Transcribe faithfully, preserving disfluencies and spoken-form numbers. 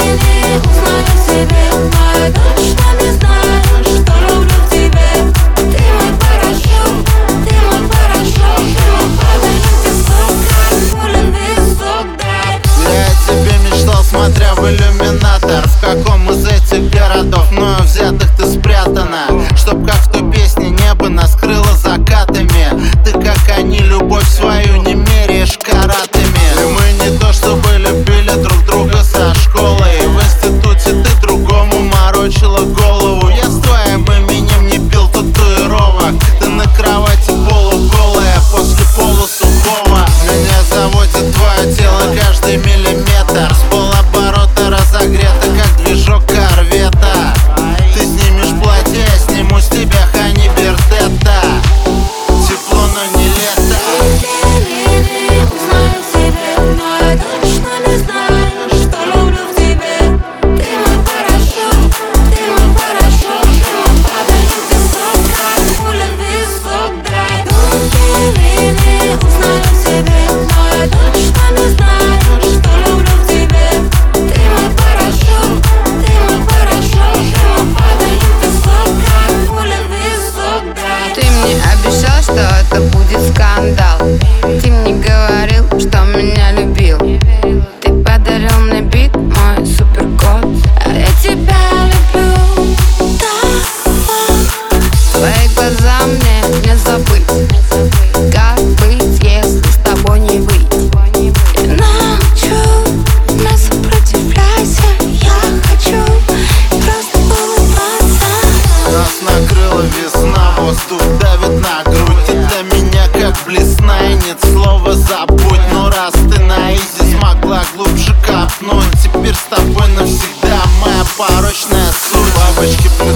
не узнаю в себе, но я точно не знаю, что люблю в тебе. Ты мой парашют, ты мой парашют, ты мой падающий песок, как пулин висок, дай. Я о тебе мечтал, смотря в иллюминатор. В каком из этих городов мною взятых ты спрятана? Чтоб как в той песне небо нас крыло закатами. Ты как они любовь свою не меряешь каратами. И мы не то чтобы любили друг друга со школы, в институте ты другому морочила голову. Я с твоим именем не пил татуировок. Ты на кровати полуголая после полусухого. Меня заводит твое тело каждый миллиметр. С полоборота разогрето, как движок корвета. Ты снимешь платье, я сниму с тебя Хани Бердетта. Тепло, но не лето. Я не узнаю в себе, но я точно не знаю, что люблю в тебе. Ты мой парашют, ты мой парашют, ты мой падающий песок, как пулин висок, дай. Я не узнаю в себе, но я точно не знаю, что люблю в тебе. Ты мой парашют, ты мой парашют, ты мой падающий песок, как пулин висок, дай. Ты мне обещал, что это будет скандал. Ты мне говорил, что меня любил. Ты подарил мне бит, мой суперкод. А я тебя люблю, да. Твои глаза мне не забыть. Как быть, если с тобой не быть? Я научу, не сопротивляйся. Я хочу просто улыбаться. Нас накрыла весна, воздух давит на грудь. Ты для меня как блесна, и нет слова забудь. Но раз ты на изи смогла глубже копнуть, теперь с тобой навсегда моя порочная суть. Бабочки